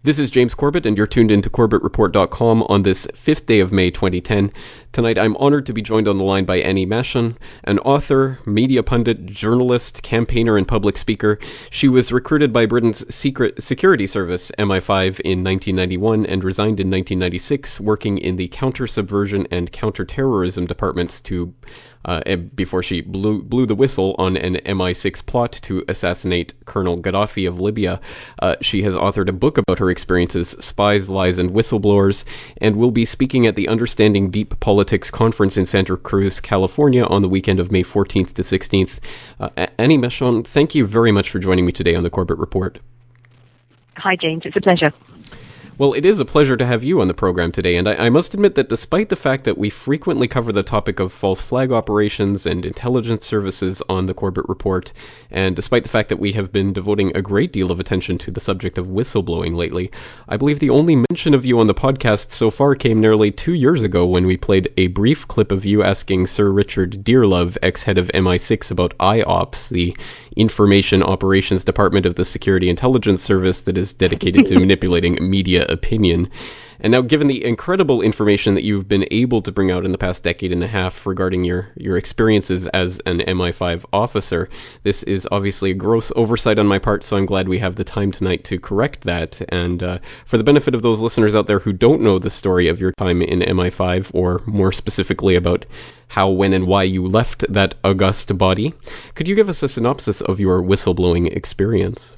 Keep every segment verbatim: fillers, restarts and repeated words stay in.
This is James Corbett, and you're tuned into Corbett Report dot com on this fifth day of May twenty ten. Tonight, I'm honored to be joined on the line by Annie Machon, an author, media pundit, journalist, campaigner, and public speaker. She was recruited by Britain's secret security service, M I five, in nineteen ninety-one and resigned in nineteen ninety-six, working in the counter-subversion and counter-terrorism departments to Uh, before she blew, blew the whistle on an M I six plot to assassinate Colonel Gaddafi of Libya. Uh, she has authored a book about her experiences, Spies, Lies, and Whistleblowers, and will be speaking at the Understanding Deep Politics Conference in Santa Cruz, California on the weekend of May fourteenth to sixteenth. Uh, Annie Machon, thank you very much for joining me today on the Corbett Report. Hi, James. It's a pleasure. Well, it is a pleasure to have you on the program today, and I, I must admit that despite the fact that we frequently cover the topic of false flag operations and intelligence services on the Corbett Report, and despite the fact that we have been devoting a great deal of attention to the subject of whistleblowing lately, I believe the only mention of you on the podcast so far came nearly two years ago when we played a brief clip of you asking Sir Richard Dearlove, ex-head of M I six, about I OPS, the Information Operations Department of the Security Intelligence Service that is dedicated to manipulating media opinion. And now, given the incredible information that you've been able to bring out in the past decade and a half regarding your, your experiences as an M I five officer, this is obviously a gross oversight on my part, so I'm glad we have the time tonight to correct that. And uh, for the benefit of those listeners out there who don't know the story of your time in M I five, or more specifically about how, when, and why you left that august body, could you give us a synopsis of your whistleblowing experience?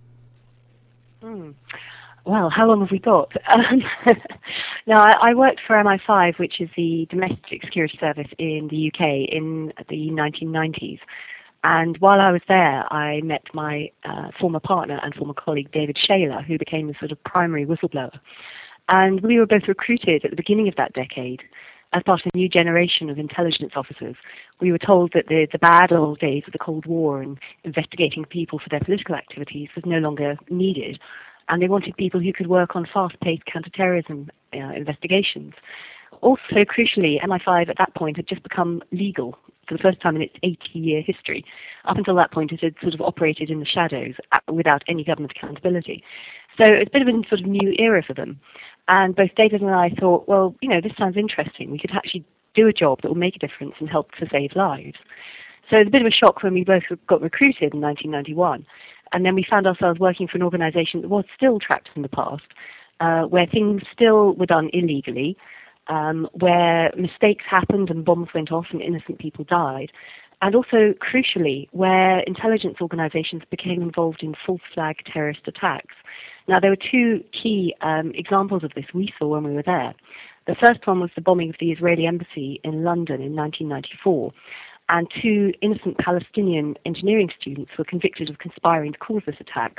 Mm. Well, how long have we got? Um, no, I, I worked for M I five, which is the domestic security service in the U K in the nineteen nineties. And while I was there, I met my uh, former partner and former colleague, David Shayler, who became the sort of primary whistleblower. And we were both recruited at the beginning of that decade as part of a new generation of intelligence officers. We were told that the, the bad old days of the Cold War and investigating people for their political activities was no longer needed. And they wanted people who could work on fast-paced counterterrorism uh, investigations. Also, crucially, M I five at that point had just become legal for the first time in its eighty-year history. Up until that point, it had sort of operated in the shadows without any government accountability. So it's a bit of a sort of new era for them. And both David and I thought, well, you know, this sounds interesting. We could actually do a job that will make a difference and help to save lives. So it's a bit of a shock when we both got recruited in nineteen ninety-one. And then we found ourselves working for an organization that was still trapped in the past, uh, where things still were done illegally, um, where mistakes happened and bombs went off and innocent people died, and also, crucially, where intelligence organizations became involved in false flag terrorist attacks. Now, there were two key um, examples of this we saw when we were there. The first one was the bombing of the Israeli embassy in London in nineteen ninety-four. And two innocent Palestinian engineering students were convicted of conspiring to cause this attack.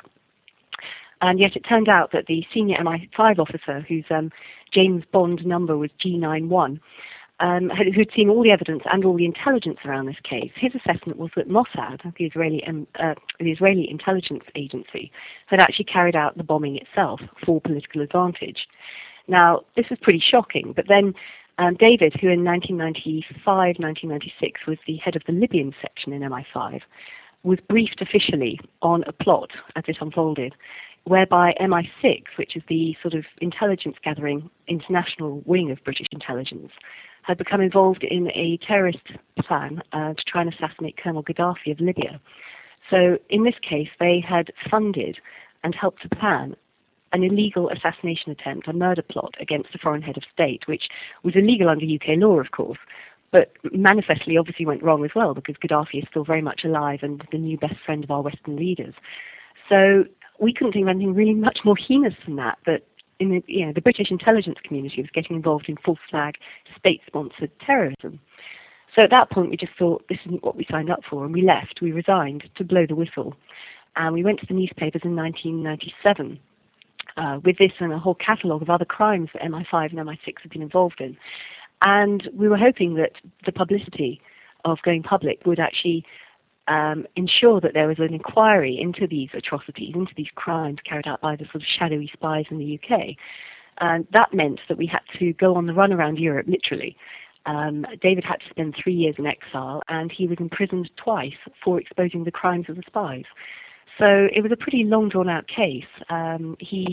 And yet it turned out that the senior M I five officer, whose um, James Bond number was G ninety-one, um, had, who'd seen all the evidence and all the intelligence around this case, his assessment was that Mossad, the Israeli, um, uh, the Israeli intelligence agency, had actually carried out the bombing itself for political advantage. Now, this was pretty shocking, but then Um, David, who in nineteen ninety-five, nineteen ninety-six was the head of the Libyan section in M I five, was briefed officially on a plot as it unfolded, whereby M I six, which is the sort of intelligence gathering international wing of British intelligence, had become involved in a terrorist plan uh, to try and assassinate Colonel Gaddafi of Libya. So in this case, they had funded and helped to plan an illegal assassination attempt, a murder plot against a foreign head of state, which was illegal under U K law, of course, but manifestly obviously went wrong as well, because Gaddafi is still very much alive and the new best friend of our Western leaders. So we couldn't think of anything really much more heinous than that, that in the, you know, the British intelligence community was getting involved in false flag state-sponsored terrorism. So at that point we just thought, this isn't what we signed up for, and we left, we resigned to blow the whistle. And we went to the newspapers in nineteen ninety-seven. Uh, with this and a whole catalogue of other crimes that M I five and M I six have been involved in. And we were hoping that the publicity of going public would actually um, ensure that there was an inquiry into these atrocities, into these crimes carried out by the sort of shadowy spies in the U K. And that meant that we had to go on the run around Europe, literally. Um, David had to spend three years in exile, and he was imprisoned twice for exposing the crimes of the spies. So it was a pretty long, drawn-out case. Um, he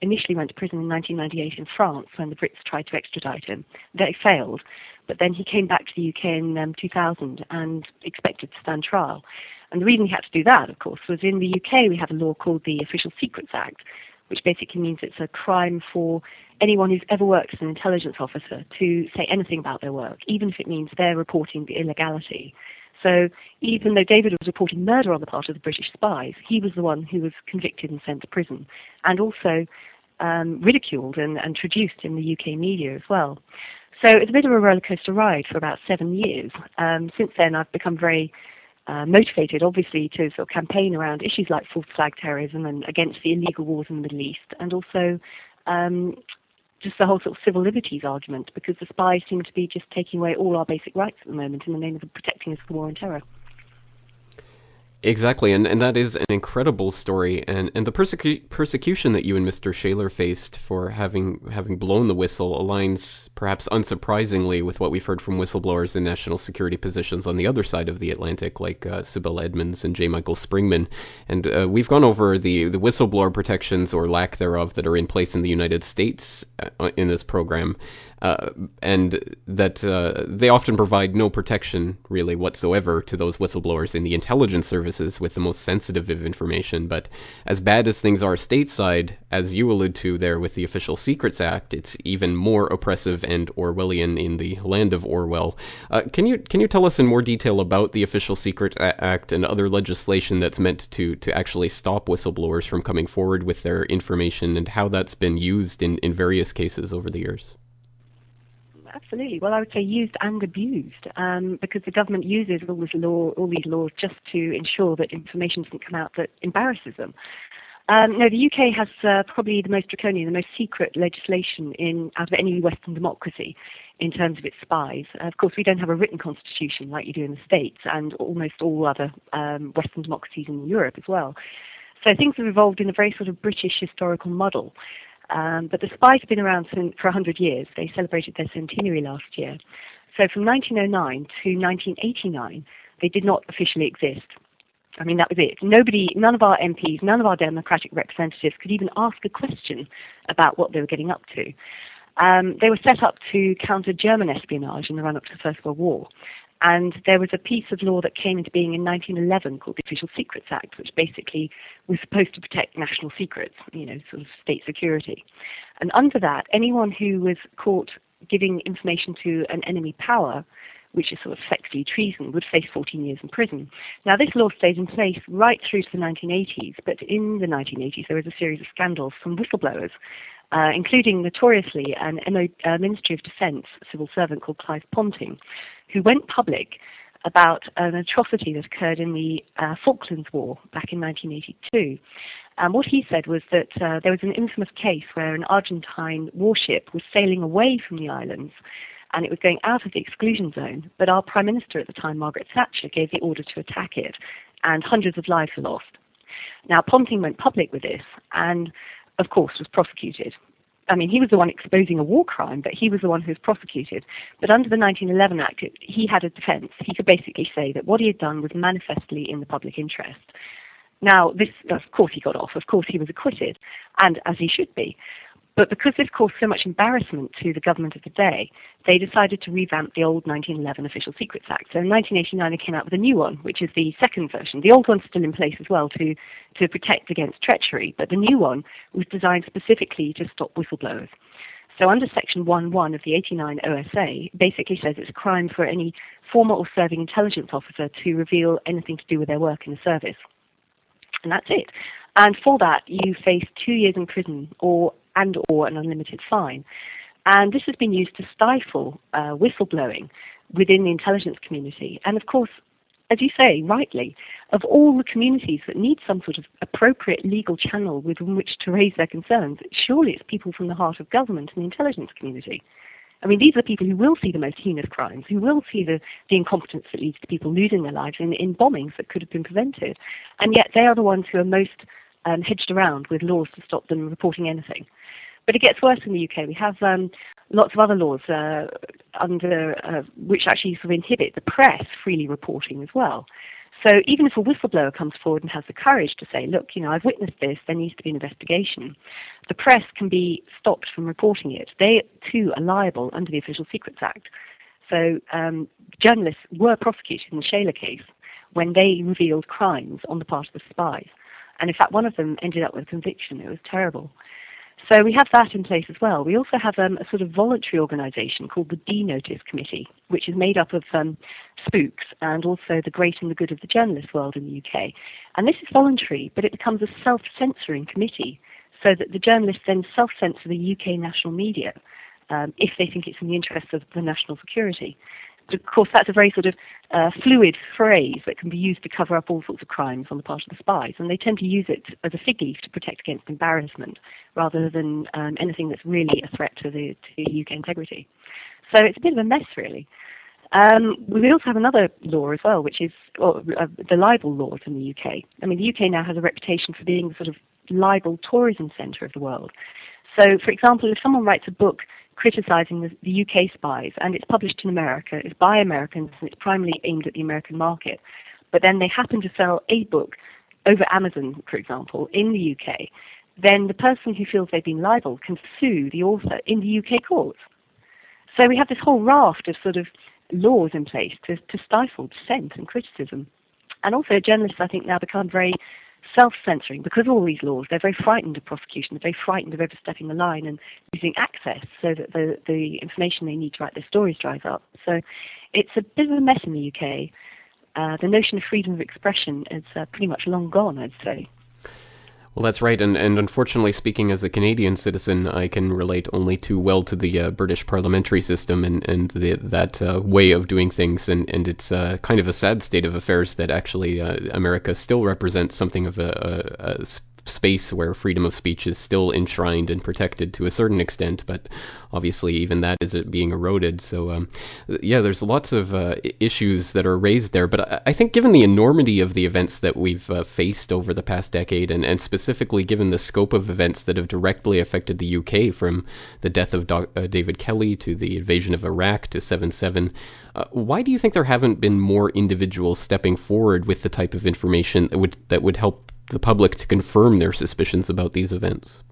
initially went to prison in nineteen ninety-eight in France when the Brits tried to extradite him. They failed, but then he came back to the U K in um, two thousand and expected to stand trial. And the reason he had to do that, of course, was in the U K we have a law called the Official Secrets Act, which basically means it's a crime for anyone who's ever worked as an intelligence officer to say anything about their work, even if it means they're reporting the illegality. So even though David was reporting murder on the part of the British spies, he was the one who was convicted and sent to prison, and also um, ridiculed and, and traduced in the U K media as well. So it's a bit of a roller coaster ride for about seven years. Um, since then, I've become very uh, motivated, obviously, to sort of campaign around issues like false flag terrorism and against the illegal wars in the Middle East, and also um, just the whole sort of civil liberties argument, because the spies seem to be just taking away all our basic rights at the moment in the name of protecting us from war and terror. Exactly, and, and that is an incredible story, and, and the persecu- persecution that you and Mister Shaler faced for having having blown the whistle aligns, perhaps unsurprisingly, with what we've heard from whistleblowers in national security positions on the other side of the Atlantic, like uh, Sibylla Edmonds and J. Michael Springman. And uh, we've gone over the, the whistleblower protections, or lack thereof, that are in place in the United States uh, in this program. Uh, and that uh, they often provide no protection, really, whatsoever to those whistleblowers in the intelligence services with the most sensitive of information. But as bad as things are stateside, as you allude to there with the Official Secrets Act, it's even more oppressive and Orwellian in the land of Orwell. Uh, can you can you tell us in more detail about the Official Secrets Act and other legislation that's meant to, to actually stop whistleblowers from coming forward with their information, and how that's been used in, in various cases over the years? Absolutely. Well, I would say used and abused, um, because the government uses all this law, all these laws, just to ensure that information doesn't come out that embarrasses them. Um, no, the U K has uh, probably the most draconian, the most secret legislation in out of any Western democracy in terms of its spies. Uh, of course, we don't have a written constitution like you do in the States and almost all other um, Western democracies in Europe as well. So things have evolved in a very sort of British historical model. Um, but the spies have been around since, for one hundred years. They celebrated their centenary last year. So from nineteen oh nine to nineteen eighty-nine, they did not officially exist. I mean, that was it. Nobody, none of our M Ps, none of our democratic representatives could even ask a question about what they were getting up to. Um, they were set up to counter German espionage in the run-up to the First World War. And there was a piece of law that came into being in nineteen eleven called the Official Secrets Act, which basically was supposed to protect national secrets, you know, sort of state security. And under that, anyone who was caught giving information to an enemy power, which is sort of effectively treason, would face fourteen years in prison. Now, this law stayed in place right through to the nineteen eighties, but in the nineteen eighties there was a series of scandals from whistleblowers, Uh, including notoriously an M O, uh, Ministry of Defence civil servant called Clive Ponting, who went public about an atrocity that occurred in the uh, Falklands War back in nineteen eighty-two. Um, what he said was that uh, there was an infamous case where an Argentine warship was sailing away from the islands and it was going out of the exclusion zone, but our Prime Minister at the time, Margaret Thatcher, gave the order to attack it, and hundreds of lives were lost. Now, Ponting went public with this and of course, was prosecuted. I mean, he was the one exposing a war crime, but he was the one who was prosecuted. But under the nineteen eleven Act, it, he had a defense. He could basically say that what he had done was manifestly in the public interest. Now, this, of course, he got off. Of course, he was acquitted, and as he should be. But because this caused so much embarrassment to the government of the day, they decided to revamp the old nineteen eleven Official Secrets Act. So in nineteen eighty-nine, they came out with a new one, which is the second version. The old one's still in place as well to, to protect against treachery, but the new one was designed specifically to stop whistleblowers. So under Section one one of the eighty-nine O S A, basically says it's a crime for any former or serving intelligence officer to reveal anything to do with their work in the service. And that's it. And for that, you face two years in prison or and or an unlimited fine. And this has been used to stifle uh, whistleblowing within the intelligence community. And of course, as you say, rightly, of all the communities that need some sort of appropriate legal channel within which to raise their concerns, surely it's people from the heart of government and the intelligence community. I mean, these are people who will see the most heinous crimes, who will see the, the incompetence that leads to people losing their lives in, in bombings that could have been prevented. And yet they are the ones who are most um, hedged around with laws to stop them reporting anything. But it gets worse in the U K. We have um, lots of other laws uh, under uh, which actually sort of inhibit the press freely reporting as well. So even if a whistleblower comes forward and has the courage to say, look, you know, I've witnessed this, there needs to be an investigation, the press can be stopped from reporting it. They too are liable under the Official Secrets Act. So um, journalists were prosecuted in the Shaler case when they revealed crimes on the part of the spies. And in fact, one of them ended up with a conviction. It was terrible. So we have that in place as well. We also have um, a sort of voluntary organisation called the D-Notice Committee, which is made up of um, spooks and also the great and the good of the journalist world in the U K. And this is voluntary, but it becomes a self-censoring committee, so that the journalists then self-censor the U K national media um, if they think it's in the interests of the national security. But of course, that's a very sort of uh, fluid phrase that can be used to cover up all sorts of crimes on the part of the spies, and they tend to use it as a fig leaf to protect against embarrassment, rather than um, anything that's really a threat to the, to U K integrity. So it's a bit of a mess, really. Um, we also have another law as well, which is well, uh, the libel laws in the U K. I mean, the U K now has a reputation for being the sort of libel tourism centre of the world. So, for example, if someone writes a book criticising the, the U K spies, and it's published in America, it's by Americans, and it's primarily aimed at the American market, but then they happen to sell a book over Amazon, for example, in the U K, then the person who feels they've been libelled can sue the author in the U K courts. So we have this whole raft of sort of laws in place to, to stifle dissent and criticism. And also journalists, I think, now become very self-censoring because of all these laws. They're very frightened of prosecution. They're very frightened of overstepping the line and using access so that the, the information they need to write their stories dries up. So it's a bit of a mess in the U K. Uh, the notion of freedom of expression is uh, pretty much long gone, I'd say. Well, that's right, and, and unfortunately, speaking as a Canadian citizen, I can relate only too well to the uh, British parliamentary system and, and the, that uh, way of doing things, and, and it's uh, kind of a sad state of affairs that actually uh, America still represents something of a, a, a space where freedom of speech is still enshrined and protected to a certain extent, but obviously even that is being eroded. So um, yeah, there's lots of uh, issues that are raised there, but I, I think given the enormity of the events that we've uh, faced over the past decade, and, and specifically given the scope of events that have directly affected the U K, from the death of Do- uh, David Kelly to the invasion of Iraq to seven seven, uh, why do you think there haven't been more individuals stepping forward with the type of information that would that would help the public to confirm their suspicions about these events?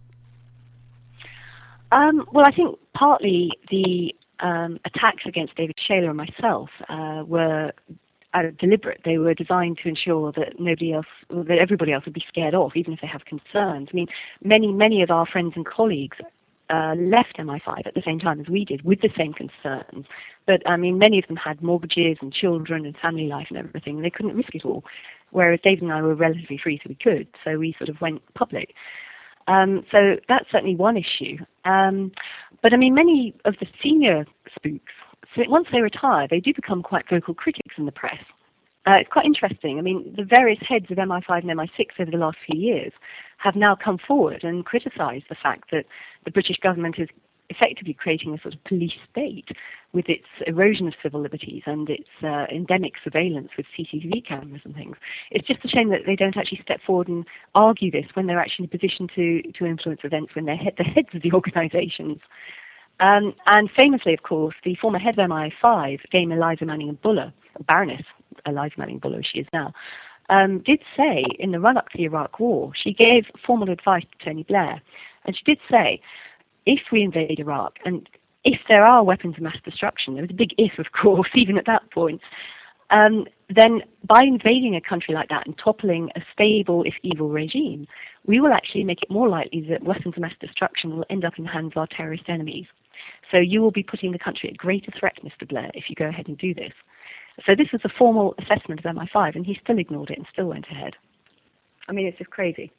Um, well, I think partly the um, attacks against David Shaler and myself uh, were uh, deliberate. They were designed to ensure that nobody else, that everybody else would be scared off, even if they have concerns. I mean, many, many of our friends and colleagues uh, left M I five at the same time as we did, with the same concerns. But I mean, many of them had mortgages and children and family life and everything, and they couldn't risk it all. Whereas David and I were relatively free, so we could. So we sort of went public. Um, so that's certainly one issue. Um, but I mean, many of the senior spooks, so once they retire, they do become quite vocal critics in the press. Uh, it's quite interesting. I mean, the various heads of M I five and M I six over the last few years have now come forward and criticised the fact that the British government is effectively creating a sort of police state with its erosion of civil liberties and its uh, endemic surveillance with C C T V cameras and things. It's just a shame that they don't actually step forward and argue this when they're actually in a position to, to influence events, when they're head, the heads of the organisations. Um, and famously, of course, the former head of M I five, Dame Eliza Manningham-Buller, Baroness Eliza Manningham-Buller, as she is now, um, did say in the run-up to the Iraq War, she gave formal advice to Tony Blair, and she did say, if we invade Iraq, and if there are weapons of mass destruction, there was a big if, of course, even at that point, um, then by invading a country like that and toppling a stable, if evil, regime, we will actually make it more likely that weapons of mass destruction will end up in the hands of our terrorist enemies. So you will be putting the country at greater threat, Mister Blair, if you go ahead and do this. So this was a formal assessment of M I five, and he still ignored it and still went ahead. I mean, it's just crazy.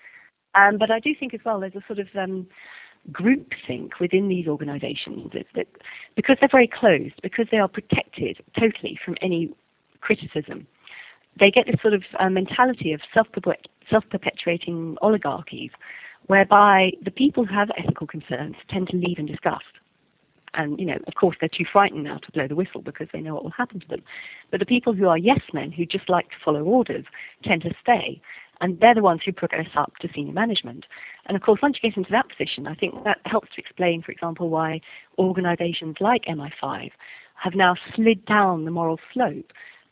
Um, but I do think as well there's a sort of um, groupthink within these organisations that, that because they're very closed, because they are protected totally from any criticism, they get this sort of uh, mentality of self-perpetuating oligarchies, whereby the people who have ethical concerns tend to leave in disgust. And, you know, of course, they're too frightened now to blow the whistle because they know what will happen to them. But the people who are yes men, who just like to follow orders, tend to stay. And they're the ones who progress up to senior management. And of course, once you get into that position, I think that helps to explain, for example, why organizations like M I five have now slid down the moral slope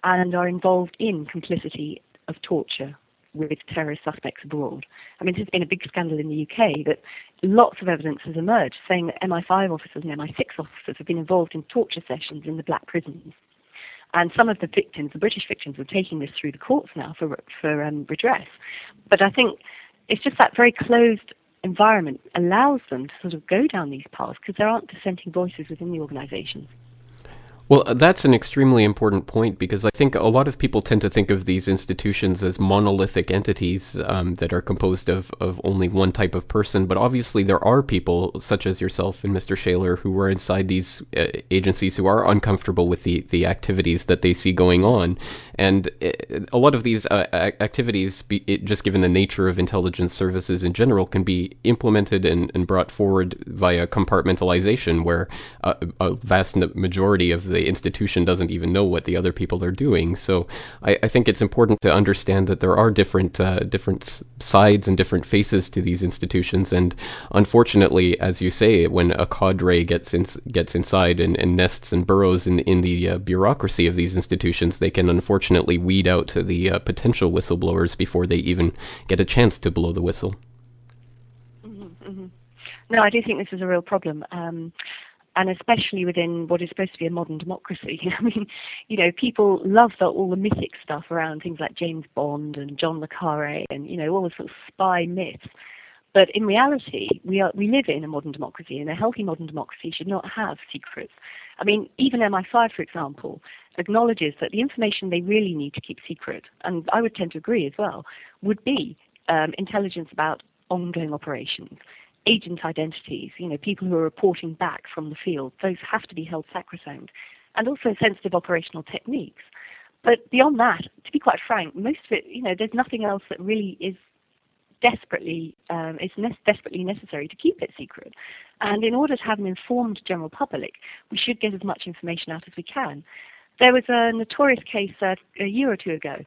and are involved in complicity of torture with terrorist suspects abroad. I mean, there's been a big scandal in the U K that lots of evidence has emerged saying that M I five officers and M I six officers have been involved in torture sessions in the black prisons. And some of the victims, the British victims, are taking this through the courts now for, for um, redress. But I think it's just that very closed environment allows them to sort of go down these paths because there aren't dissenting voices within the organisations. Well, that's an extremely important point because I think a lot of people tend to think of these institutions as monolithic entities um, that are composed of, of only one type of person. But obviously there are people such as yourself and Mister Shaler who are inside these uh, agencies who are uncomfortable with the, the activities that they see going on. And a lot of these uh, activities, be, it, just given the nature of intelligence services in general, can be implemented and, and brought forward via compartmentalization where uh, a vast majority of the the institution doesn't even know what the other people are doing. So I, I think it's important to understand that there are different uh, different sides and different faces to these institutions. And unfortunately, as you say, when a cadre gets in, gets inside and, and nests and burrows in, in the uh, bureaucracy of these institutions, they can unfortunately weed out the uh, potential whistleblowers before they even get a chance to blow the whistle. Mm-hmm, mm-hmm. No, I do think this is a real problem. Um, And especially within what is supposed to be a modern democracy. I mean, you know, people love the, all the mythic stuff around things like James Bond and John le Carré and, you know, all the sort of spy myths. But in reality, we are we live in a modern democracy, and a healthy modern democracy should not have secrets. I mean, even M I five, for example, acknowledges that the information they really need to keep secret, and I would tend to agree as well, would be um, intelligence about ongoing operations, agent identities, you know, people who are reporting back from the field. Those have to be held sacrosanct, and also sensitive operational techniques. But beyond that, to be quite frank, most of it, you know, there's nothing else that really is desperately um, is ne- desperately necessary to keep it secret. And in order to have an informed general public, we should get as much information out as we can. There was a notorious case uh, a year or two ago.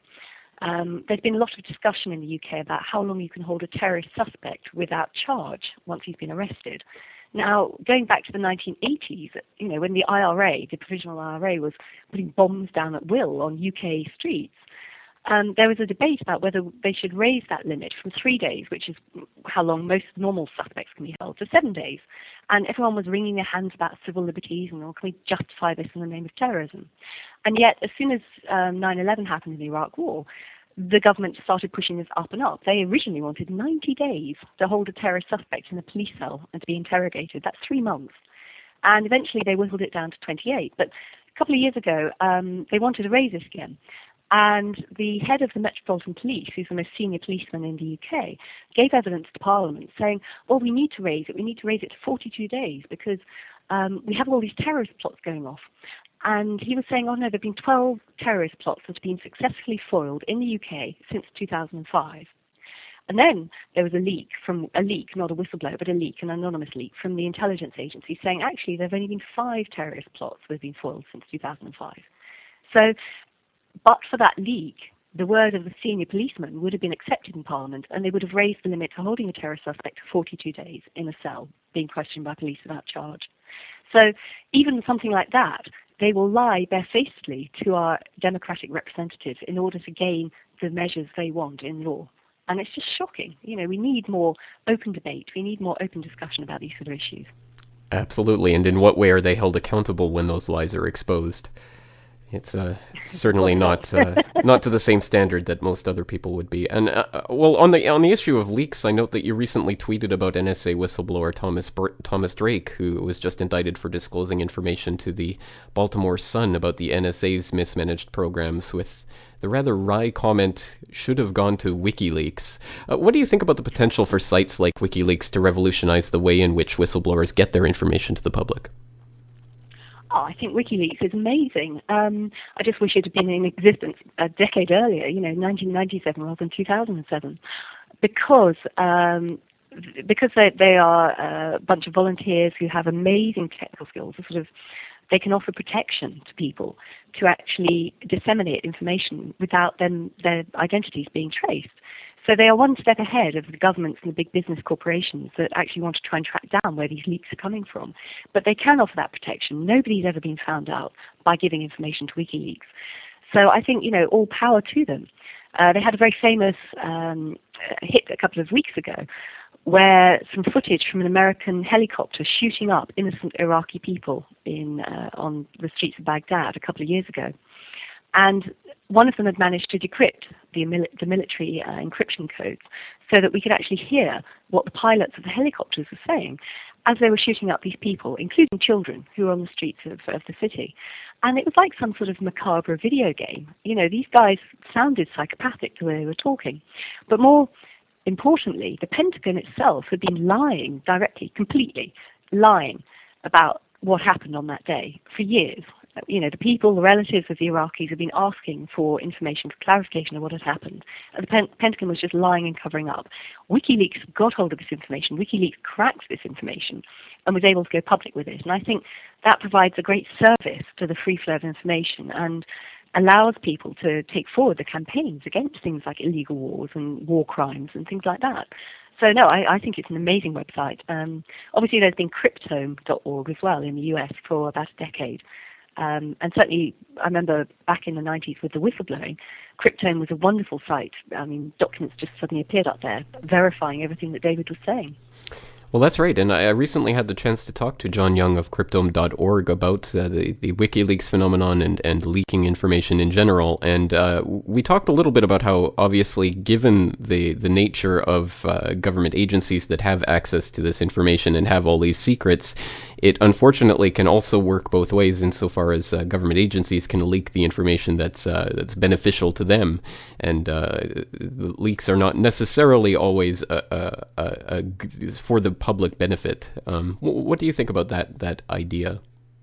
Um, there's been a lot of discussion in the U K about how long you can hold a terrorist suspect without charge once he's been arrested. Now, going back to the nineteen eighties, you know, when the I R A, the provisional I R A, was putting bombs down at will on U K streets, um, there was a debate about whether they should raise that limit from three days, which is how long most normal suspects can be held, to seven days. And everyone was wringing their hands about civil liberties and, oh, can we justify this in the name of terrorism? And yet, as soon as um, nine eleven happened in the Iraq War, the government started pushing this up and up. They originally wanted ninety days to hold a terrorist suspect in a police cell and to be interrogated. That's three months. And eventually they whittled it down to twenty-eight. But a couple of years ago, um, they wanted to raise this again. And the head of the Metropolitan Police, who's the most senior policeman in the U K, gave evidence to Parliament saying, well, we need to raise it. We need to raise it to forty-two days because um, we have all these terrorist plots going off. And he was saying, oh no, there have been twelve terrorist plots that have been successfully foiled in the U K since two thousand five. And then there was a leak from a leak, not a whistleblower, but a leak, an anonymous leak from the intelligence agency saying actually there have only been five terrorist plots that have been foiled since two thousand five. So, but for that leak, the word of the senior policeman would have been accepted in Parliament, and they would have raised the limit for holding a terrorist suspect to forty-two days in a cell, being questioned by police without charge. So even something like that, they will lie barefacedly to our democratic representatives in order to gain the measures they want in law. And it's just shocking. You know, we need more open debate. We need more open discussion about these sort of issues. Absolutely. And in what way are they held accountable when those lies are exposed? It's uh, certainly not uh, not to the same standard that most other people would be. And uh, well, on the on the issue of leaks, I note that you recently tweeted about N S A whistleblower Thomas Br- Thomas Drake, who was just indicted for disclosing information to the Baltimore Sun about the N S A's mismanaged programs, with the rather wry comment, "should have gone to WikiLeaks." Uh, what do you think about the potential for sites like WikiLeaks to revolutionize the way in which whistleblowers get their information to the public? Oh, I think WikiLeaks is amazing. Um, I just wish it had been in existence a decade earlier, you know, nineteen ninety-seven rather than two thousand seven, because um, because they, they are a bunch of volunteers who have amazing technical skills. Sort of, they can offer protection to people to actually disseminate information without them their identities being traced. So they are one step ahead of the governments and the big business corporations that actually want to try and track down where these leaks are coming from. But they can offer that protection. Nobody's ever been found out by giving information to WikiLeaks. So I think, you know, all power to them. Uh, they had a very famous um, hit a couple of weeks ago where some footage from an American helicopter shooting up innocent Iraqi people in uh, on the streets of Baghdad a couple of years ago. And one of them had managed to decrypt the, mil- the military uh, encryption codes so that we could actually hear what the pilots of the helicopters were saying as they were shooting up these people, including children who were on the streets of, of the city. And it was like some sort of macabre video game. You know, these guys sounded psychopathic the way they were talking. But more importantly, the Pentagon itself had been lying directly, completely lying about what happened on that day for years. You know, the people, the relatives of the Iraqis have been asking for information, for clarification of what had happened. And the Pen- Pentagon was just lying and covering up. WikiLeaks got hold of this information. WikiLeaks cracked this information and was able to go public with it. And I think that provides a great service to the free flow of information and allows people to take forward the campaigns against things like illegal wars and war crimes and things like that. So no, I, I think it's an amazing website. Um, obviously, there's been Cryptome dot org as well in the U S for about a decade. Um, and certainly, I remember back in the nineties with the whistleblowing, Cryptome was a wonderful site. I mean, documents just suddenly appeared up there, verifying everything that David was saying. Well, that's right, and I recently had the chance to talk to John Young of Cryptome dot org about uh, the, the WikiLeaks phenomenon and, and leaking information in general, and uh, we talked a little bit about how, obviously, given the, the nature of uh, government agencies that have access to this information and have all these secrets, it unfortunately can also work both ways insofar as uh, government agencies can leak the information that's uh, that's beneficial to them, and uh, the leaks are not necessarily always a, a, a, a, for the public benefit. Um, what do you think about that that idea?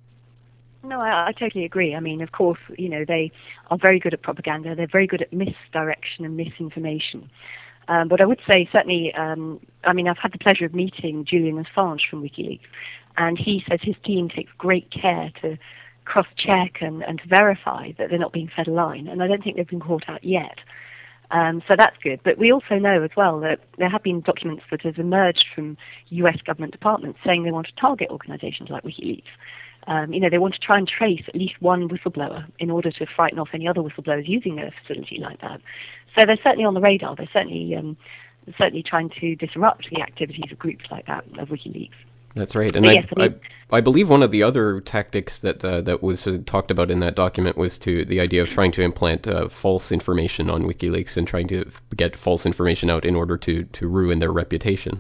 No, I, I totally agree. I mean, of course, you know, they are very good at propaganda. They're very good at misdirection and misinformation. Um, but I would say certainly, um, I mean, I've had the pleasure of meeting Julian Assange from WikiLeaks, and he says his team takes great care to cross-check and, and to verify that they're not being fed a line, and I don't think they've been caught out yet. Um, so that's good. But we also know as well that there have been documents that have emerged from U S government departments saying they want to target organizations like WikiLeaks. Um, you know, they want to try and trace at least one whistleblower in order to frighten off any other whistleblowers using a facility like that. So they're certainly on the radar. They're certainly, um, certainly trying to disrupt the activities of groups like that, of WikiLeaks. That's right, and I, yes, I, I, I believe one of the other tactics that uh, that was uh, talked about in that document was to the idea of trying to implant uh, false information on WikiLeaks and trying to get false information out in order to, to ruin their reputation.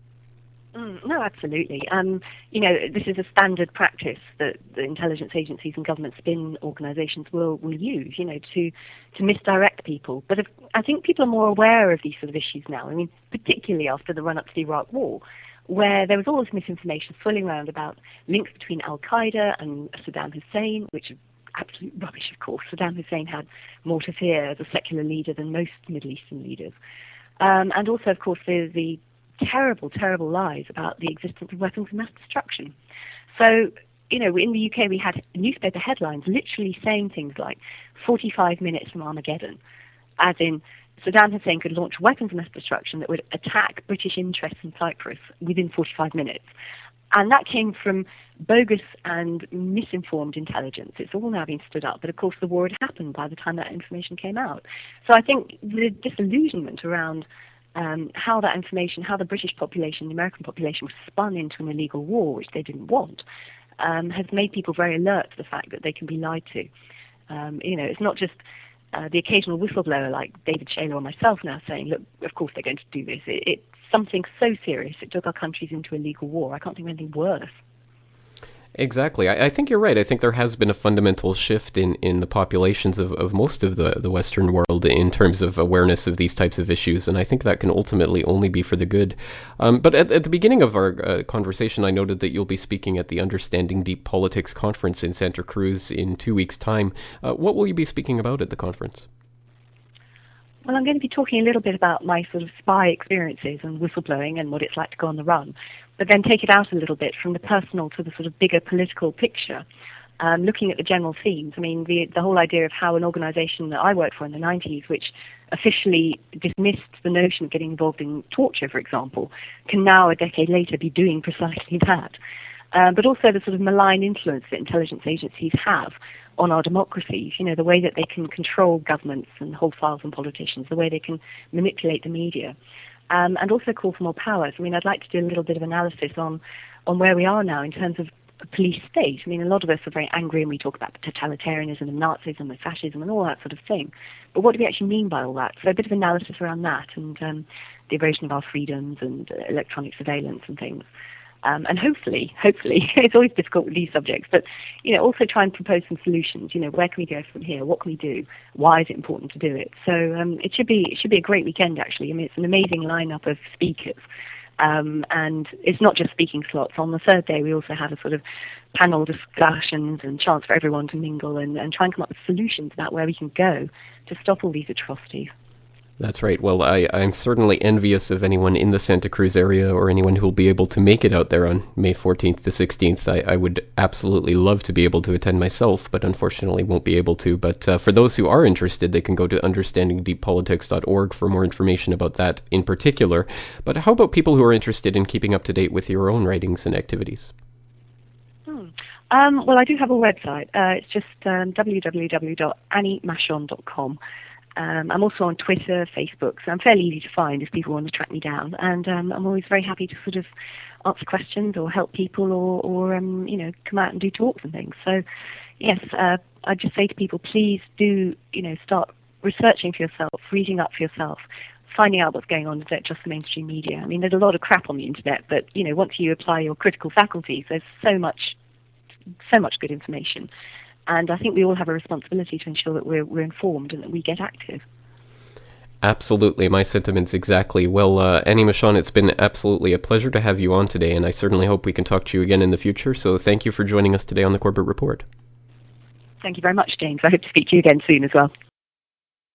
Mm, no, absolutely. Um, you know, this is a standard practice that the intelligence agencies and government spin organizations will, will use, you know, to, to misdirect people. But if, I think people are more aware of these sort of issues now. I mean, particularly after the run-up to the Iraq War, where there was all this misinformation swirling around about links between Al-Qaeda and Saddam Hussein, which is absolute rubbish, of course. Saddam Hussein had more to fear as a secular leader than most Middle Eastern leaders. Um, and also, of course, the, the terrible, terrible lies about the existence of weapons of mass destruction. So, you know, in the U K we had newspaper headlines literally saying things like forty-five minutes from Armageddon, as in Saddam Hussein could launch weapons of mass destruction that would attack British interests in Cyprus within forty-five minutes. And that came from bogus and misinformed intelligence. It's all now been stood up. But of course, the war had happened by the time that information came out. So I think the disillusionment around um, how that information, how the British population, the American population was spun into an illegal war, which they didn't want, um, has made people very alert to the fact that they can be lied to. Um, you know, it's not just Uh, the occasional whistleblower like David Shayler or myself now saying, look, of course they're going to do this. It, it's something so serious. It took our countries into a legal war. I can't think of anything worse. Exactly. I, I think you're right. I think there has been a fundamental shift in, in the populations of, of most of the, the Western world in terms of awareness of these types of issues, and I think that can ultimately only be for the good. Um, but at, at the beginning of our uh, conversation, I noted that you'll be speaking at the Understanding Deep Politics Conference in Santa Cruz in two weeks' time. Uh, what will you be speaking about at the conference? Well, I'm going to be talking a little bit about my sort of spy experiences and whistleblowing and what it's like to go on the run, but then take it out a little bit from the personal to the sort of bigger political picture, um, looking at the general themes. I mean, the, the whole idea of how an organization that I worked for in the nineties, which officially dismissed the notion of getting involved in torture, for example, can now, a decade later, be doing precisely that. Um, but also the sort of malign influence that intelligence agencies have on our democracies, you know, the way that they can control governments and hold files on politicians, the way they can manipulate the media, um, and also call for more powers. I mean, I'd like to do a little bit of analysis on, on where we are now in terms of a police state. I mean, a lot of us are very angry and we talk about totalitarianism and Nazism and fascism and all that sort of thing. But what do we actually mean by all that? So a bit of analysis around that and um, the erosion of our freedoms and uh, electronic surveillance and things. Um, and hopefully, hopefully, it's always difficult with these subjects, but, you know, also try and propose some solutions. You know, where can we go from here? What can we do? Why is it important to do it? So um, it should be it should be a great weekend, actually. I mean, it's an amazing lineup of speakers. Um, and it's not just speaking slots. On the third day, we also have a sort of panel discussions and chance for everyone to mingle and, and try and come up with solutions about where we can go to stop all these atrocities. That's right. Well, I, I'm certainly envious of anyone in the Santa Cruz area or anyone who will be able to make it out there on May fourteenth to sixteenth. I, I would absolutely love to be able to attend myself, but unfortunately won't be able to. But uh, for those who are interested, they can go to understanding deep politics dot org for more information about that in particular. But how about people who are interested in keeping up to date with your own writings and activities? Hmm. Um, well, I do have a website. Uh, it's just um, w w w dot annie machon dot com. Um, I'm also on Twitter, Facebook, so I'm fairly easy to find if people want to track me down. And um, I'm always very happy to sort of answer questions or help people or, or um, you know, come out and do talks and things. So, yes, uh, I just say to people, please do, you know, start researching for yourself, reading up for yourself, finding out what's going on in just the mainstream media. I mean, there's a lot of crap on the internet, but, you know, once you apply your critical faculties, there's so much, so much good information. And I think we all have a responsibility to ensure that we're, we're informed and that we get active. Absolutely. My sentiments exactly. Well, uh, Annie Machon, it's been absolutely a pleasure to have you on today, and I certainly hope we can talk to you again in the future. So thank you for joining us today on the Corbett Report. Thank you very much, James. I hope to speak to you again soon as well.